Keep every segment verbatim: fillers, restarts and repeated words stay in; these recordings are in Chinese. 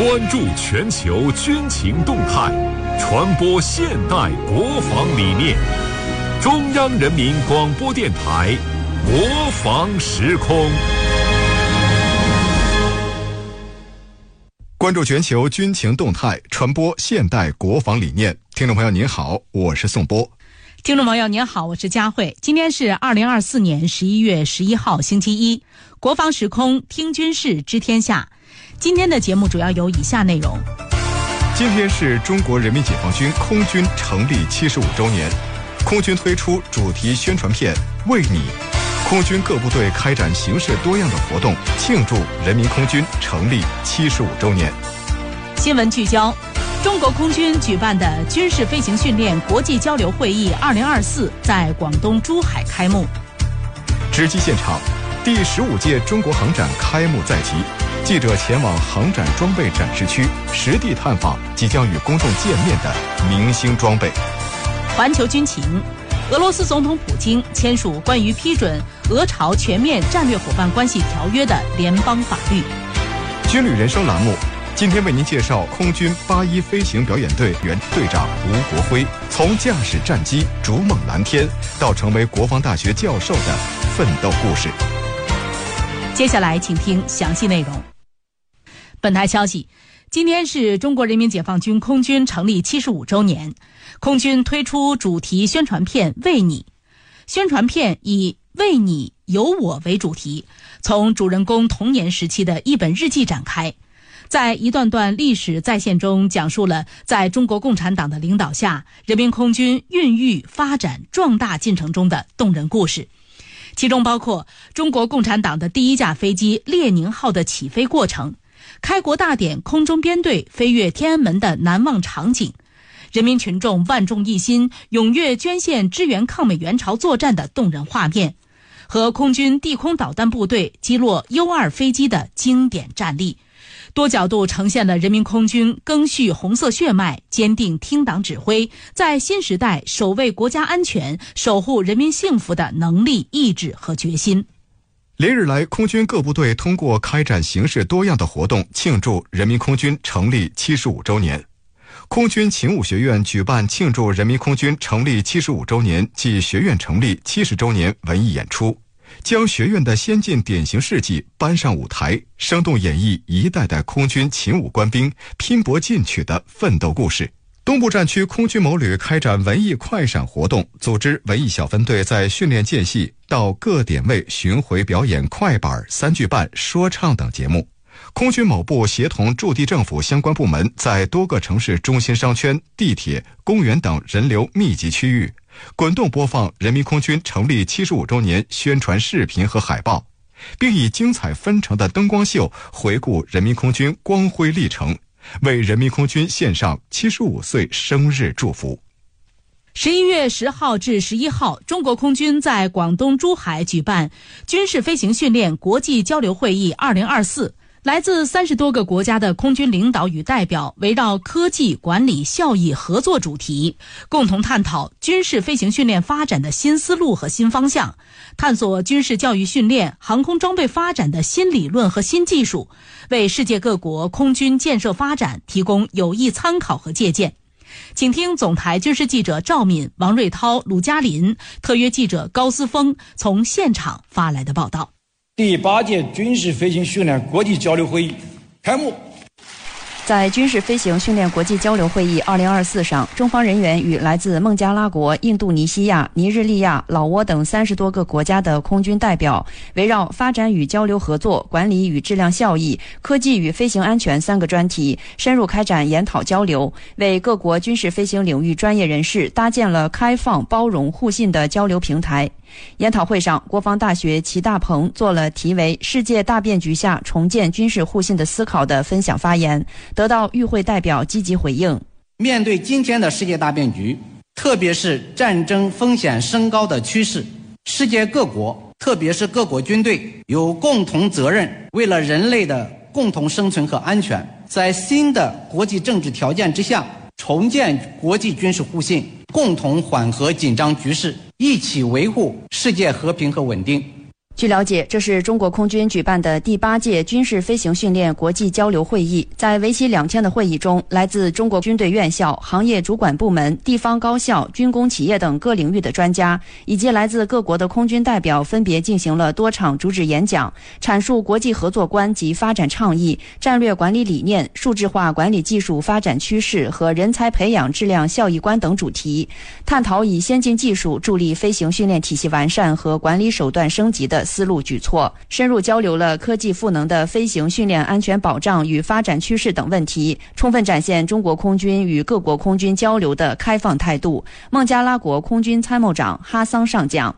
关注全球军情动态，传播现代国防理念。中央人民广播电台国防时空。 关注全球军情动态，传播现代国防理念。听众朋友您好，我是宋波。 听众朋友您好，我是佳慧。今天是二零二四年十一月十一号星期一，国防时空听军事知天下。今天的节目主要有以下内容。 今天是中国人民解放军空军成立七十五周年，空军推出主题宣传片《为你》，空军各部队开展形式多样的活动，庆祝人民空军成立七十五周年。 新闻聚焦：中国空军举办的军事飞行训练国际交流会议二零二四在广东珠海开幕。 直击现场，第十五届中国航展开幕在即，记者前往航展装备展示区，实地探访即将与公众见面的明星装备。 环球军情：俄罗斯总统普京签署关于批准俄朝全面战略伙伴关系条约的联邦法律。 军旅人生栏目，今天为您介绍空军八一飞行表演队原队长吴国辉，从驾驶战机逐梦蓝天到成为国防大学教授的奋斗故事。 接下来请听详细内容。本台消息，今天是中国人民解放军空军成立七十五周年，空军推出主题宣传片《为你》。宣传片以为你有我为主题，从主人公童年时期的一本日记展开，在一段段历史再现中讲述了在中国共产党的领导下，人民空军孕育、发展、壮大进程中的动人故事。其中包括中国共产党的第一架飞机列宁号的起飞过程，开国大典空中编队飞越天安门的难忘场景，人民群众万众一心踊跃捐献支援抗美援朝作战的动人画面，和空军地空导弹部队击落 U 二 飞机的经典战例，多角度呈现了人民空军赓续红色血脉，坚定听党指挥，在新时代守卫国家安全、守护人民幸福的能力、意志和决心。 连日来，空军各部队通过开展形式多样的活动，庆祝人民空军成立七十五周年。空军勤务学院举办庆祝人民空军成立七十五周年暨学院成立七十周年文艺演出，将学院的先进典型事迹搬上舞台，生动演绎一代代空军勤务官兵拼搏进取的奋斗故事。东部战区空军某旅开展文艺快闪活动，组织文艺小分队在训练间隙到各点位巡回表演快板、三句半、说唱等节目。空军某部协同驻地政府相关部门，在多个城市中心商圈、地铁、公园等人流密集区域滚动播放人民空军成立七十五周年宣传视频和海报，并以精彩纷呈的灯光秀回顾人民空军光辉历程，为人民空军献上七十五岁生日祝福。 十一月十号至十一号，中国空军在广东珠海举办军事飞行训练国际交流会议二零二四。来自三十多个国家的空军领导与代表围绕科技、管理、效益、合作主题，共同探讨军事飞行训练发展的新思路和新方向，探索军事教育训练、航空装备发展的新理论和新技术，为世界各国空军建设发展提供有益参考和借鉴。请听总台军事记者赵敏、王瑞涛、鲁嘉林，特约记者高思峰从现场发来的报道。 第八届军事飞行训练国际交流会议开幕。 在军事飞行训练国际交流会议二零二四上，中方人员与来自孟加拉国、印度尼西亚、尼日利亚、老挝等三十多个国家的空军代表，围绕发展与交流合作、管理与质量效益、科技与飞行安全三个专题，深入开展研讨交流，为各国军事飞行领域专业人士搭建了开放、包容、互信的交流平台。研讨会上，国防大学齐大鹏做了题为《世界大变局下重建军事互信的思考》的分享发言，得到与会代表积极回应。 面对今天的世界大变局，特别是战争风险升高的趋势，世界各国，特别是各国军队有共同责任，为了人类的共同生存和安全，在新的国际政治条件之下，重建国际军事互信，共同缓和紧张局势，一起维护世界和平和稳定。 据了解，这是中国空军举办的第八届军事飞行训练国际交流会议。在为期两天的会议中，来自中国军队院校、行业主管部门、地方高校、军工企业等各领域的专家，以及来自各国的空军代表分别进行了多场主旨演讲，阐述国际合作观及发展倡议、战略管理理念、数字化管理技术发展趋势和人才培养质量效益观等主题，探讨以先进技术助力飞行训练体系完善和管理手段升级的思路举措，深入交流了科技赋能的飞行训练安全保障与发展趋势等问题，充分展现中国空军与各国空军交流的开放态度。孟加拉国空军参谋长哈桑上将。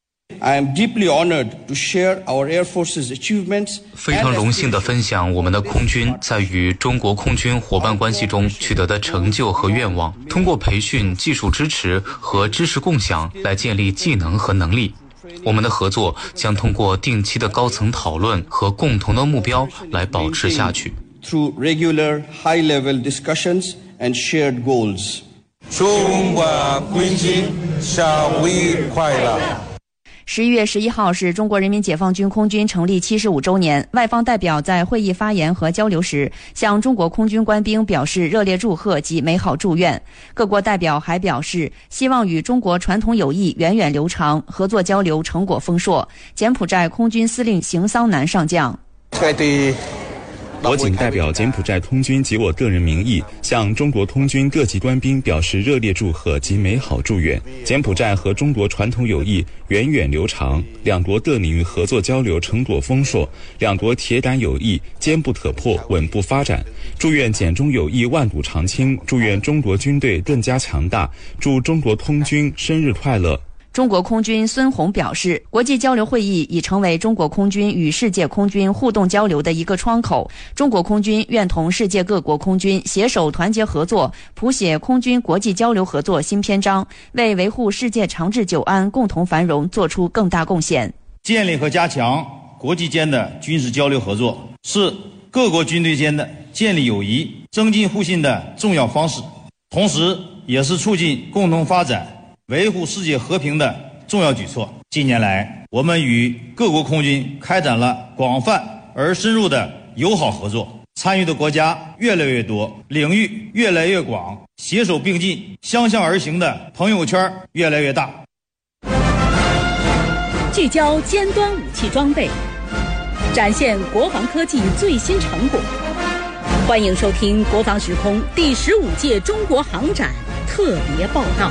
I am deeply honored to share our Air Force's achievements. 非常荣幸地分享我们的空军在与中国空军伙伴关系中取得的成就和愿望，通过培训、技术支持和知识共享来建立技能和能力。我们的合作将通过定期的高层讨论和共同的目标来保持下去。 Through regular high-level discussions and shared goals. 中国空军胜利快乐！ 十一月十一号是中国人民解放军空军成立七十五周年，外方代表在会议发言和交流时，向中国空军官兵表示热烈祝贺及美好祝愿。各国代表还表示，希望与中国传统友谊源远流长，合作交流成果丰硕。柬埔寨空军司令邢桑南上将。 我谨代表柬埔寨空军及我个人名义，向中国空军各级官兵表示热烈祝贺及美好祝愿。柬埔寨和中国传统友谊源远流长，两国各领域合作交流成果丰硕，两国铁杆友谊坚不可破，稳步发展。祝愿柬中友谊万古长青，祝愿中国军队更加强大，祝中国空军生日快乐。 中国空军孙宏表示，国际交流会议已成为中国空军与世界空军互动交流的一个窗口。中国空军愿同世界各国空军携手团结合作，谱写空军国际交流合作新篇章，为维护世界长治久安、共同繁荣做出更大贡献。 建立和加强国际间的军事交流合作，是各国军队间的建立友谊、增进互信的重要方式，同时也是促进共同发展、维护世界和平的重要举措。近年来，我们与各国空军开展了广泛而深入的友好合作，参与的国家越来越多，领域越来越广，携手并进、相向而行的朋友圈越来越大。 聚焦尖端武器装备，展现国防科技最新成果。欢迎收听《国防时空》第十五届中国航展特别报道。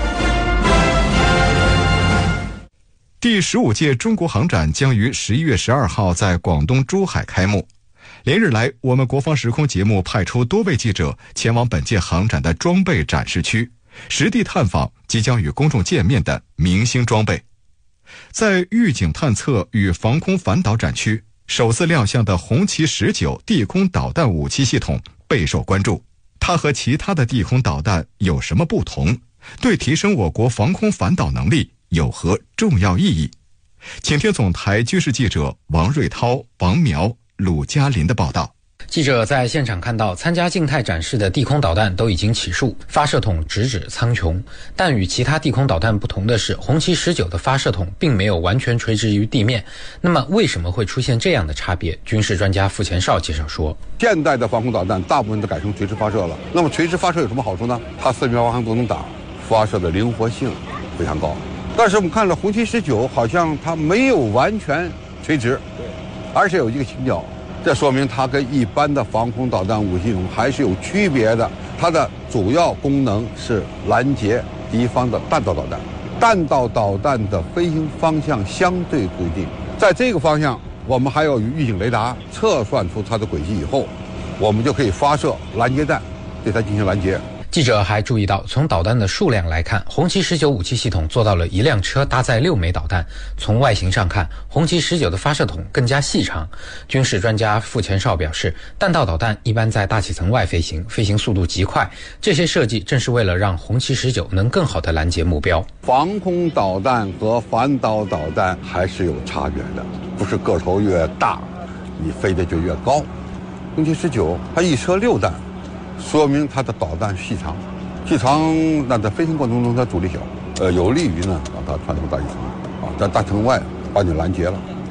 第十五届中国航展将于十一月十二号在广东珠海开幕。连日来，我们国防时空节目派出多位记者前往本届航展的装备展示区，实地探访即将与公众见面的明星装备。在预警探测与防空反导展区，首次亮相的红旗十九地空导弹武器系统备受关注。它和其他的地空导弹有什么不同？对提升我国防空反导能力有何重要意义？请听总台军事记者王瑞涛、王苗、鲁嘉林的报道。 记者在现场看到，参加静态展示的地空导弹都已经起数，发射筒直指苍穹。但与其他地空导弹不同的是，红旗十九的发射筒并没有完全垂直于地面。那么为什么会出现这样的差别？军事专家傅前绍介绍说， 现代的防空导弹大部分都改成垂直发射了。那么垂直发射有什么好处呢？它四面八方都能打，发射的灵活性非常高。但是我们看了红旗十九，好像它没有完全垂直，而且有一个倾角，这说明它跟一般的防空导弹武器系统还是有区别的。它的主要功能是拦截敌方的弹道导弹，弹道导弹的飞行方向相对固定，在这个方向，我们还要与预警雷达测算出它的轨迹以后，我们就可以发射拦截弹，对它进行拦截。 记者还注意到，从导弹的数量来看，红旗十九武器系统做到了一辆车搭载六枚导弹。从外形上看，红旗十九的发射筒更加细长。军事专家傅前绍表示，弹道导弹一般在大气层外飞行，飞行速度极快，这些设计正是为了让红旗十九能更好地拦截目标。 防空导弹和反导导弹还是有差别的，不是个头越大，你飞得就越高。红旗十九它一车六弹，说明它的导弹细长，细长那在飞行过程中它阻力小，呃，有利于呢让它穿透大气层，啊，在大气层外把你拦截了。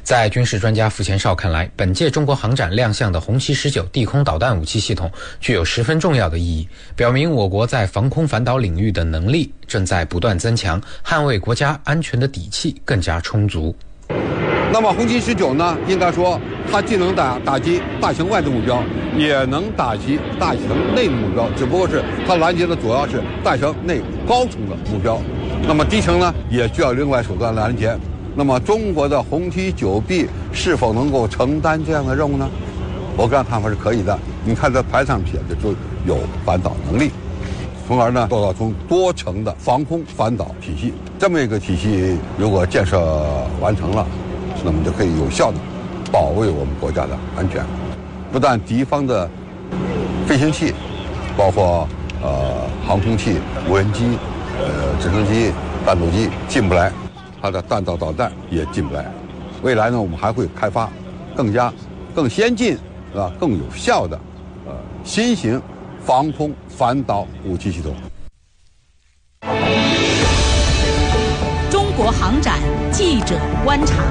在军事专家傅前绍看来，本届中国航展亮相的红旗十九地空导弹武器系统具有十分重要的意义，表明我国在防空反导领域的能力正在不断增强，捍卫国家安全的底气更加充足。 那么红旗十九呢，应该说它既能打打击大型外的目标，也能打击大型内的目标，只不过是它拦截的主要是大型内高层的目标，那么低层呢也需要另外手段拦截。那么中国的红旗九 B 是否能够承担这样的任务呢？我个人看法是可以的。你看这牌上写的就有反导能力，从而呢做到从多层的防空反导体系。这么一个体系如果建设完成了，那么就可以有效的保卫我们国家的安全，不但敌方的飞行器，包括呃航空器、无人机、呃直升机、弹斗机进不来，它的弹道导弹也进不来。未来呢，我们还会开发更加更先进啊、更有效的呃新型防空反导武器系统。 中国航展记者观察。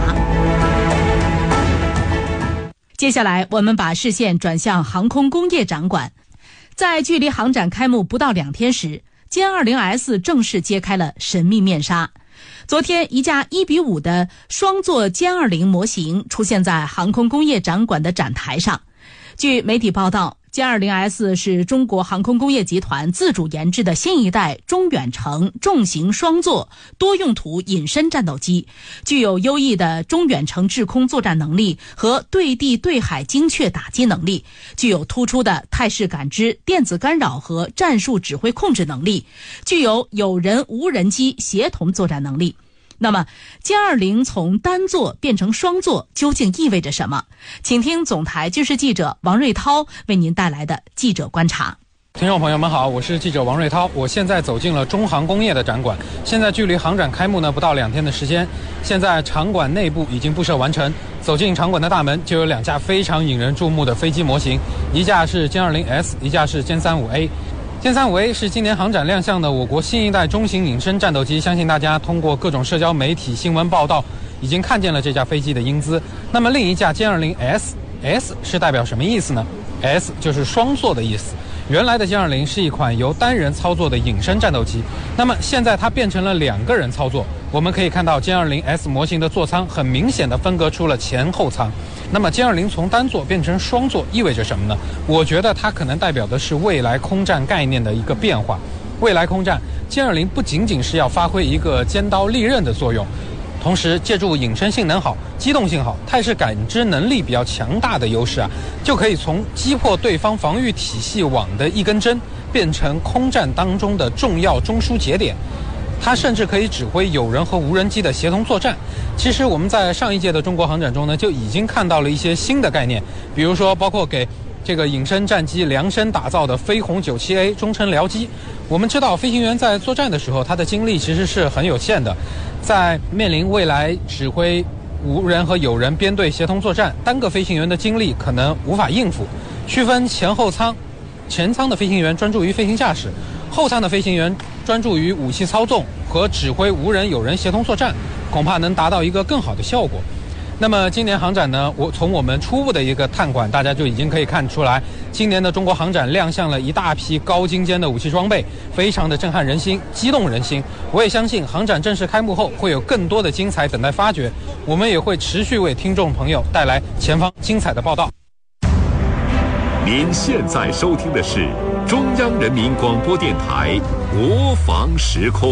接下来，我们把视线转向航空工业展馆。在距离航展开幕不到两天时，歼二零 S 正式揭开了神秘面纱。昨天，一架一比五的双座歼二零模型出现在航空工业展馆的展台上。据媒体报道，歼二零 S 是中国航空工业集团自主研制的新一代中远程重型双座多用途隐身战斗机，具有优异的中远程制空作战能力和对地对海精确打击能力，具有突出的态势感知、电子干扰和战术指挥控制能力，具有有人无人机协同作战能力。那么歼二零从单座变成双座究竟意味着什么？请听总台军事记者王瑞涛为您带来的记者观察。 听众朋友们好，我是记者王瑞涛，我现在走进了中航工业的展馆。现在距离航展开幕呢不到两天的时间，现在场馆内部已经布设完成。走进场馆的大门，就有两架非常引人注目的飞机模型，一架是歼二零 S， 一架是歼三五 A。歼三五 A 是今年航展亮相的我国新一代中型隐身战斗机，相信大家通过各种社交媒体新闻报道已经看见了这架飞机的英姿。那么另一架歼二零 S， S 是代表什么意思呢？ S 就是双座的意思。原来的歼二零是一款由单人操作的隐身战斗机，那么现在它变成了两个人操作。我们可以看到歼二零 S 模型的座舱很明显的分隔出了前后舱。那么歼二零从单座变成双座意味着什么呢？我觉得它可能代表的是未来空战概念的一个变化。未来空战，歼二零不仅仅是要发挥一个尖刀利刃的作用，同时借助隐身性能好、机动性好、态势感知能力比较强大的优势啊，就可以从击破对方防御体系网的一根针，变成空战当中的重要中枢节点。它甚至可以指挥有人和无人机的协同作战。其实我们在上一届的中国航展中呢，就已经看到了一些新的概念，比如说包括给这个隐身战机量身打造的飞鸿 九七 A 中程僚机。我们知道飞行员在作战的时候，他的精力其实是很有限的，在面临未来指挥无人和有人编队协同作战，单个飞行员的精力可能无法应付。区分前后舱，前舱的飞行员专注于飞行驾驶，后舱的飞行员专注于武器操纵和指挥无人有人协同作战，恐怕能达到一个更好的效果。那么今年航展呢，我从我们初步的一个探馆，大家就已经可以看出来，今年的中国航展亮相了一大批高精尖的武器装备，非常的震撼人心，激动人心。我也相信航展正式开幕后会有更多的精彩等待发掘，我们也会持续为听众朋友带来前方精彩的报道。 您现在收听的是中央人民广播电台国防时空。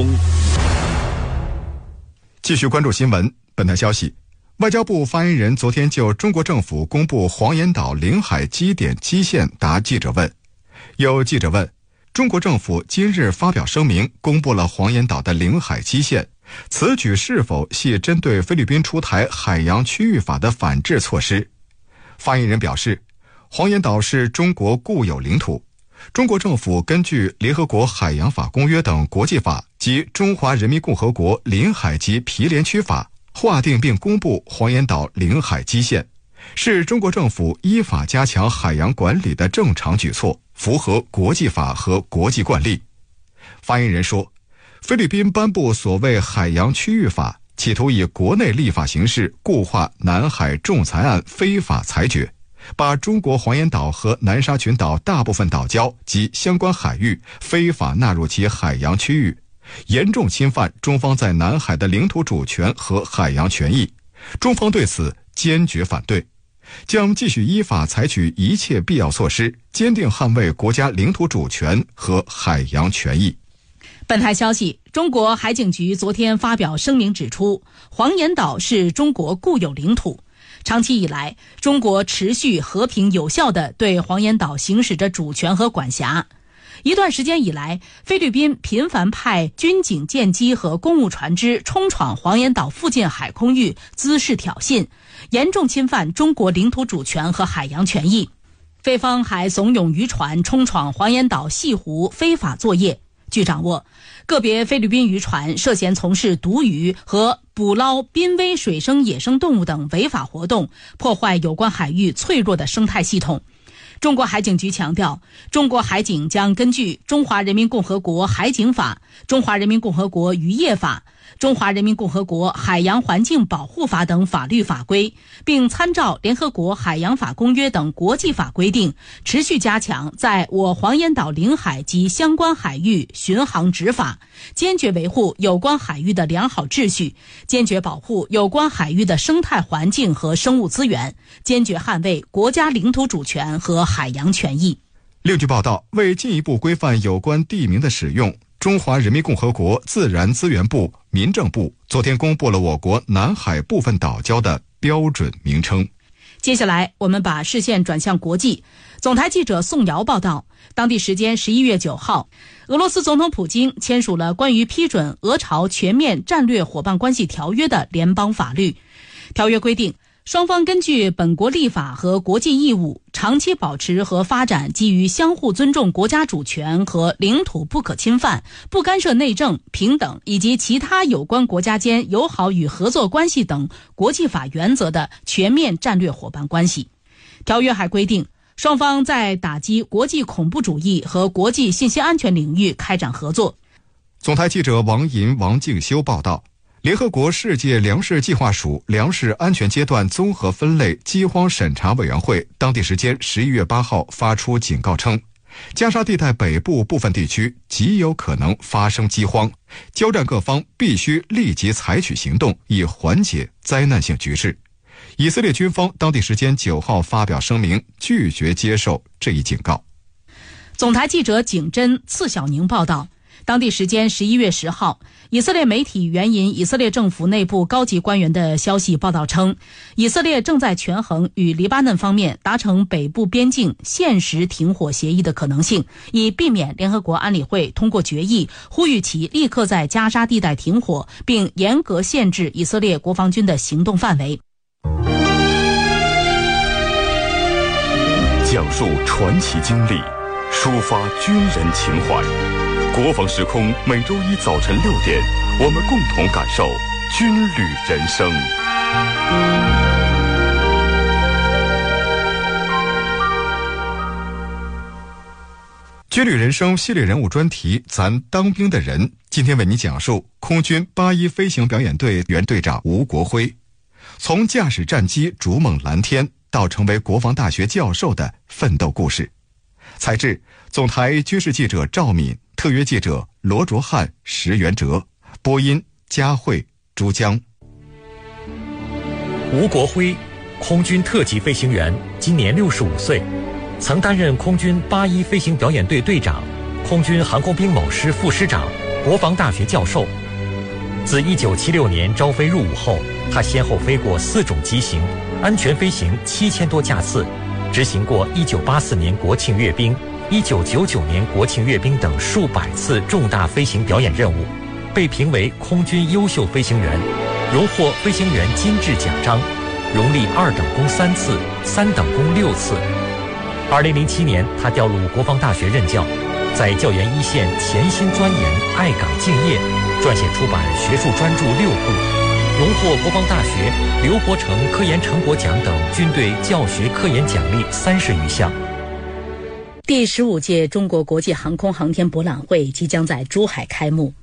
继续关注新闻。本台消息，外交部发言人昨天就中国政府公布黄岩岛领海基点基线答记者问。有记者问，中国政府今日发表声明，公布了黄岩岛的领海基线，此举是否系针对菲律宾出台海洋区域法的反制措施？发言人表示，黄岩岛是中国固有领土，中国政府根据联合国海洋法公约等国际法及中华人民共和国临海及毗连区法划定并公布黄岩岛领海基线，是中国政府依法加强海洋管理的正常举措，符合国际法和国际惯例。发言人说，菲律宾颁布所谓海洋区域法， 企图以国内立法形式固化南海仲裁案非法裁决，把中国黄岩岛和南沙群岛大部分岛礁及相关海域非法纳入其海洋区域，严重侵犯中方在南海的领土主权和海洋权益。中方对此坚决反对，将继续依法采取一切必要措施，坚定捍卫国家领土主权和海洋权益。 本台消息，中国海警局昨天发表声明指出，黄岩岛是中国固有领土，长期以来，中国持续和平有效地对黄岩岛行使着主权和管辖。一段时间以来，菲律宾频繁派军警舰机和公务船只冲闯黄岩岛附近海空域，滋事挑衅，严重侵犯中国领土主权和海洋权益。菲方还怂恿渔船冲闯黄岩岛西湖非法作业。据掌握，个别菲律宾渔船涉嫌从事毒鱼和捕捞濒危水生野生动物等违法活动，破坏有关海域脆弱的生态系统。中国海警局强调，中国海警将根据《中华人民共和国海警法》、《中华人民共和国渔业法》、《中华人民共和国海洋环境保护法》等法律法规，并参照联合国海洋法公约等国际法规定，持续加强在我黄岩岛领海及相关海域巡航执法，坚决维护有关海域的良好秩序，坚决保护有关海域的生态环境和生物资源，坚决捍卫国家领土主权和海洋权益。 另据报道，为进一步规范有关地名的使用，中华人民共和国自然资源部、民政部昨天公布了我国南海部分岛礁的标准名称。 接下来，我们把视线转向国际。总台记者宋瑶报道，当地时间十一月九号，俄罗斯总统普京签署了关于批准俄朝全面战略伙伴关系条约的联邦法律。条约规定，双方根据本国立法和国际义务，长期保持和发展基于相互尊重国家主权和领土不可侵犯、不干涉内政、平等以及其他有关国家间友好与合作关系等国际法原则的全面战略伙伴关系。条约还规定，双方在打击国际恐怖主义和国际信息安全领域开展合作。 总台记者王银、王静修报道，联合国世界粮食计划署粮食安全阶段综合分类饥荒审查委员会当地时间十一月八号发出警告称，加沙地带北部部分地区极有可能发生饥荒，交战各方必须立即采取行动，以缓解灾难性局势。以色列军方当地时间九号发表声明，拒绝接受这一警告。 总台记者景真、次小宁报道，当地时间十一月十号，以色列媒体援引以色列政府内部高级官员的消息报道称，以色列正在权衡与黎巴嫩方面达成北部边境限时停火协议的可能性，以避免联合国安理会通过决议，呼吁其立刻在加沙地带停火，并严格限制以色列国防军的行动范围。 讲述传奇经历，抒发军人情怀。国防时空每周一早晨六点，我们共同感受军旅人生。 军旅人生系列人物专题，咱当兵的人，今天为你讲述空军八一飞行表演队原队长吴国辉，从驾驶战机逐梦蓝天到成为国防大学教授的奋斗故事。采制总台军事记者赵敏，特约记者罗卓汉、石元哲，播音佳慧、珠江。 吴国辉，空军特级飞行员，今年六十五岁，曾担任空军八一飞行表演队队长、空军航空兵某师副师长、国防大学教授。自一九七六年招飞入伍后，他先后飞过四种机型，安全飞行七千多架次，执行过一九八四年国庆阅兵、一九九九年国庆阅兵等数百次重大飞行表演任务，被评为空军优秀飞行员，荣获飞行员金质奖章，荣立二等功三次，三等功六次。二零零七年，他调入国防大学任教，在教研一线潜心钻研，爱岗敬业，撰写出版学术专著六部，荣获国防大学刘伯承科研成果奖等军队教学科研奖励三十余项。 第十五届中国国际航空航天博览会即将在珠海开幕。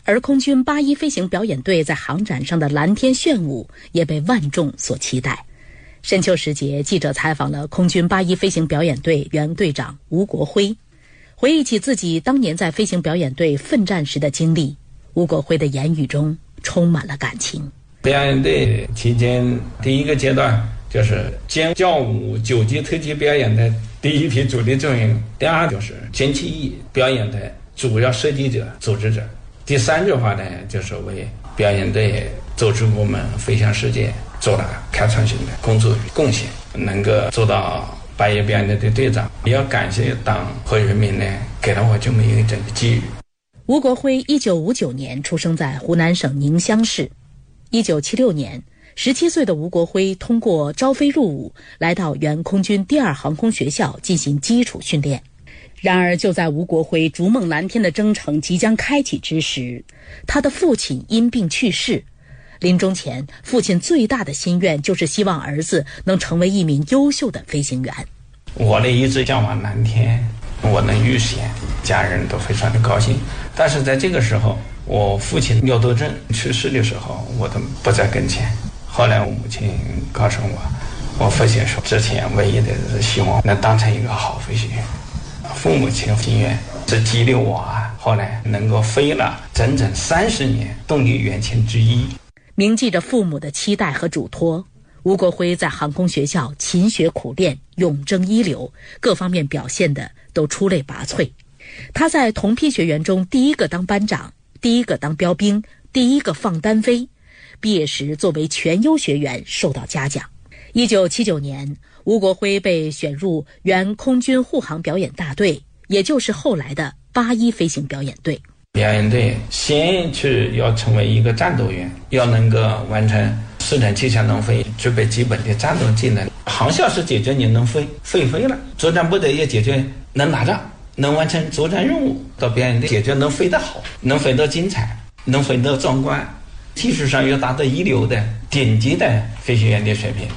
而空军八一飞行表演队在航展上的蓝天炫舞也被万众所期待。深秋时节，记者采访了空军八一飞行表演队原队长吴国辉，回忆起自己当年在飞行表演队奋战时的经历，吴国辉的言语中充满了感情。 表演队期间，第一个阶段就是尖叫舞九级特技表演的第一批主力成员，第二就是歼七 E 表演的主要设计者、组织者，第三句话呢，就是为表演队走出我们飞翔世界做了开创性的工作与贡献，能够做到八一表演队队长，也要感谢党和人民呢，给了我这么一个机遇。 吴国辉一九五九年出生在湖南省宁乡市。一九七六年，十七岁的吴国辉通过招飞入伍，来到原空军第二航空学校进行基础训练。然而，就在吴国辉逐梦蓝天的征程即将开启之时，他的父亲因病去世。临终前，父亲最大的心愿就是希望儿子能成为一名优秀的飞行员。 我呢一直向往蓝天，我能遇险，家人都非常的高兴。但是在这个时候，我父亲尿毒症去世的时候，我都不在跟前。后来我母亲告诉我，我父亲说之前唯一的是希望能当成一个好飞行员。父母亲心愿是激励我啊，后来能够飞了整整三十年，动力源泉之一。 铭记着父母的期待和嘱托，吴国辉在航空学校勤学苦练，勇争一流，各方面表现的都出类拔萃。他在同批学员中第一个当班长，第一个当标兵，第一个放单飞。毕业时作为全优学员受到嘉奖。一九七九年，吴国辉被选入原空军护航表演大队，也就是后来的八一飞行表演队。 表演队先去要成为一个战斗员，要能够完成四等气象能飞，具备基本的战斗技能。航校是解决你能飞，飞飞了；作战部队也解决能打仗，能完成作战任务。到表演队解决能飞得好，能飞得精彩，能飞得壮观，技术上要达到一流的顶级的飞行员的水平。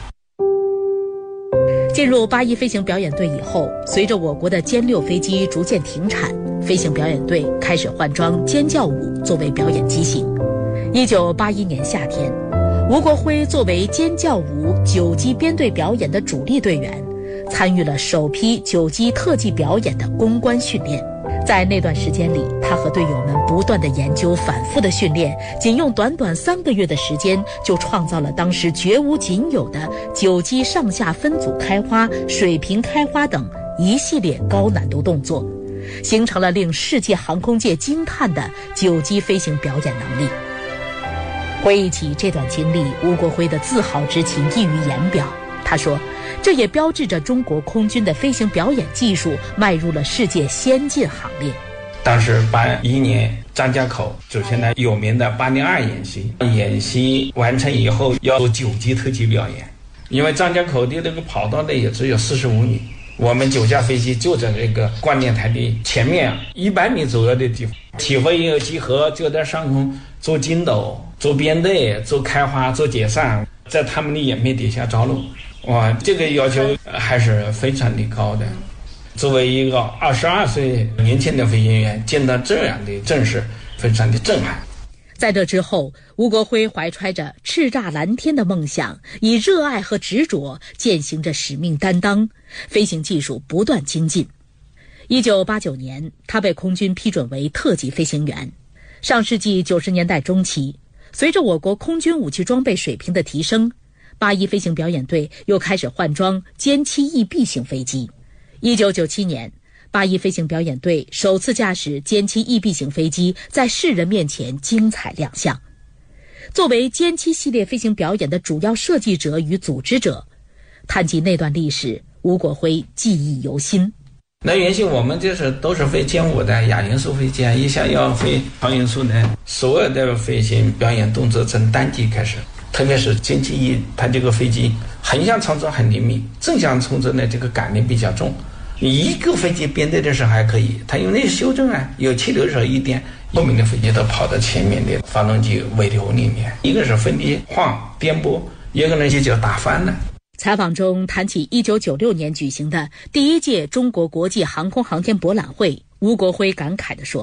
进入八一飞行表演队以后，随着我国的歼六飞机逐渐停产，飞行表演队开始换装尖叫舞作为表演机型。一九八一年夏天，吴国辉作为尖叫舞九机编队表演的主力队员，参与了首批九机特技表演的攻关训练。在那段时间里，他和队友们不断的研究，反复的训练，仅用短短三个月的时间，就创造了当时绝无仅有的九机上下分组开花、水平开花等一系列高难度动作，形成了令世界航空界惊叹的九机飞行表演能力。回忆起这段经历，吴国辉的自豪之情溢于言表。他说，这也标志着中国空军的飞行表演技术迈入了世界先进行列。 当时八一年张家口举行了有名的八零二演习，演习完成以后要做九级特技表演。因为张家口的那个跑道呢也只有四十五米，我们九架飞机就在这个观念台的前面一百米左右的地方，起飞以后集合，就在上空做筋斗、做编队、做开花、做解散，在他们的眼皮底下着陆。哇，这个要求还是非常的高的。作为一个二十二岁年轻的飞行员，见到这样的阵势，非常的震撼。 在这之后，吴国辉怀揣着叱咤蓝天的梦想，以热爱和执着践行着使命担当，飞行技术不断精进。一九八九年，他被空军批准为特级飞行员。上世纪九十年代中期，随着我国空军武器装备水平的提升，八一飞行表演队又开始换装歼七 E B 型飞机。一九九七年，八一飞行表演队首次驾驶歼七 E B 型飞机在世人面前精彩亮相。作为歼七系列飞行表演的主要设计者与组织者，谈及那段历史，吴国辉记忆犹新。 那原先我们就是都是飞歼五的亚音速飞机，一下要飞超音速呢，所有的飞行表演动作从单机开始。特别是歼七 E， 它这个飞机横向操作很灵敏，正向操作呢这个感力比较重。一个飞机编队的时候还可以，它因为修正啊，有气流的时候一点，后面的飞机都跑到前面的发动机尾流里面，一个是分离晃颠簸，一个呢就叫打翻了。 采访中谈起一九九六年举行的第一届中国国际航空航天博览会，吴国辉感慨地说，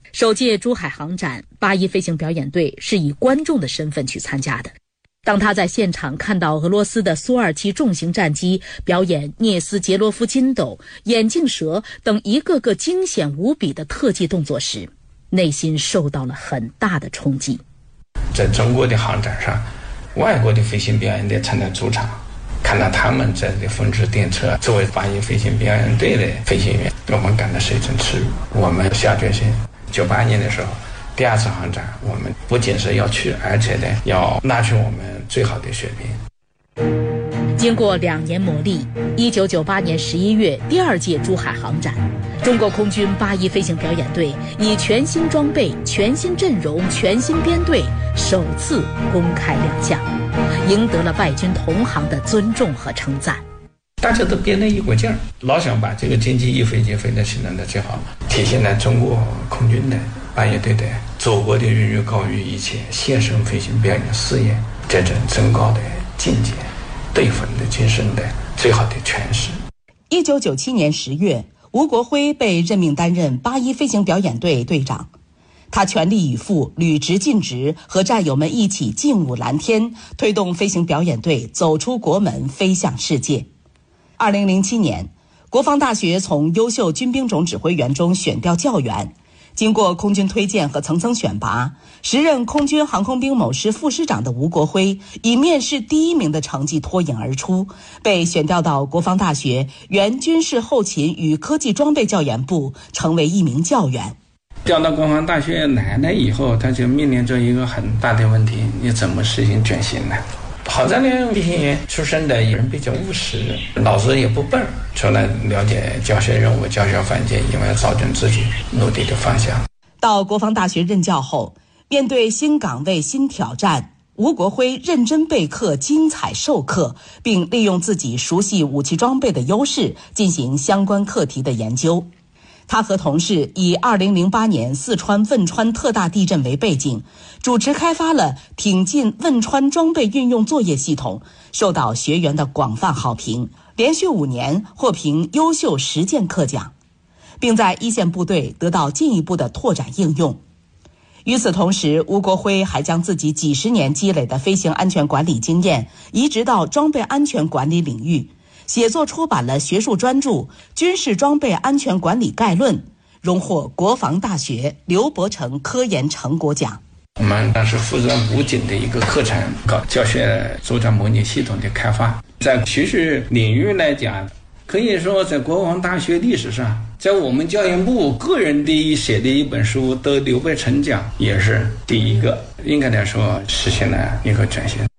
首届珠海航展，八一飞行表演队是以观众的身份去参加的。当他在现场看到俄罗斯的苏二七重型战机表演涅斯捷罗夫筋斗、眼镜蛇等一个个惊险无比的特技动作时，内心受到了很大的冲击。 在中国的航展上，外国的飞行表演队参加主场，看到他们在这风驰电掣，作为八一飞行表演队的飞行员，我们感到是一种耻辱。我们下决心，九八年的时候，第二次航展，我们不仅是要去，而且呢，要拿出我们最好的水平。 经过两年磨砺，一九九八年十一月第二届珠海航展，中国空军八一飞行表演队以全新装备、全新阵容、全新编队首次公开亮相，赢得了外军同行的尊重和称赞。 大家都编了一股劲儿，老想把这个经济一飞机飞得形成的最好，体现了中国空军的八一队的祖国的荣誉高于一切，献身飞行表演事业这种崇高的境界，对粉的精神的最好的诠释。 一九九七年十月，吴国辉被任命担任八一飞行表演队队长，他全力以赴，履职尽职，和战友们一起劲舞蓝天，推动飞行表演队走出国门，飞向世界。二零零七年，国防大学从优秀军兵种指挥员中选调教员，经过空军推荐和层层选拔，时任空军航空兵某师副师长的吴国辉以面试第一名的成绩脱颖而出，被选调到国防大学原军事后勤与科技装备教研部，成为一名教员。 调到国防大学来了以后，他就面临着一个很大的问题，你怎么实行转型呢？好在呢，飞行员出身的人比较务实，脑子也不笨，除了了解教学任务、教学环境以外，找准自己努力的方向。 到国防大学任教后，面对新岗位、新挑战，吴国辉认真备课、精彩授课，并利用自己熟悉武器装备的优势进行相关课题的研究。他和同事以二零零八年四川汶川特大地震为背景，主持开发了挺进汶川装备运用作业系统，受到学员的广泛好评，连续五年获评优秀实践课奖，并在一线部队得到进一步的拓展应用。与此同时，吴国辉还将自己几十年积累的飞行安全管理经验移植到装备安全管理领域，写作出版了学术专著《军事装备安全管理概论》，荣获国防大学刘伯承科研成果奖。 我们当时负责武警的一个课程，搞教学作战模拟系统的开发。在学术领域来讲，可以说在国防大学历史上，在我们教研部个人第一写的一本书得刘伯承奖，也是第一个，应该来说实现了一个转型。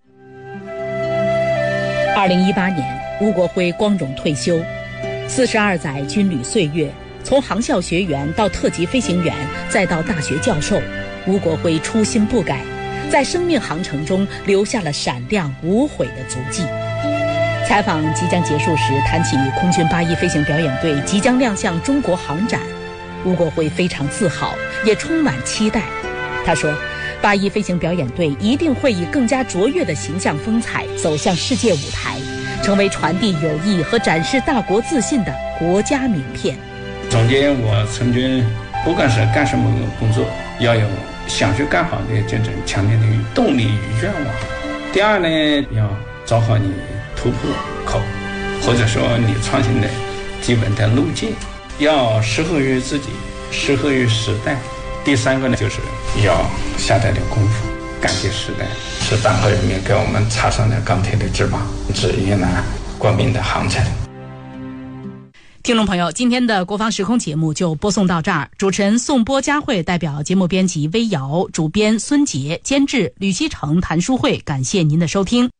二零一八年，吴国辉光荣退休，四十二载军旅岁月，从航校学员到特级飞行员，再到大学教授，吴国辉初心不改，在生命航程中留下了闪亮无悔的足迹。采访即将结束时，谈起空军八一飞行表演队即将亮相中国航展，吴国辉非常自豪，也充满期待。他说，八一飞行表演队一定会以更加卓越的形象风采走向世界舞台，成为传递友谊和展示大国自信的国家名片。 总结我曾经不管是干什么工作，要有想去干好的这种强烈的动力与愿望。第二呢，要找好你突破口，或者说你创新的基本的路径，要适合于自己，适合于时代。第三个呢，就是要下点点功夫，感谢时代，是党和人民给我们插上了钢铁的翅膀，指引了国民的航程。 听众朋友，今天的国防时空节目就播送到这儿。主持人宋波、佳慧，代表节目编辑微瑶，主编孙杰，监制吕希成、谭淑慧，感谢您的收听。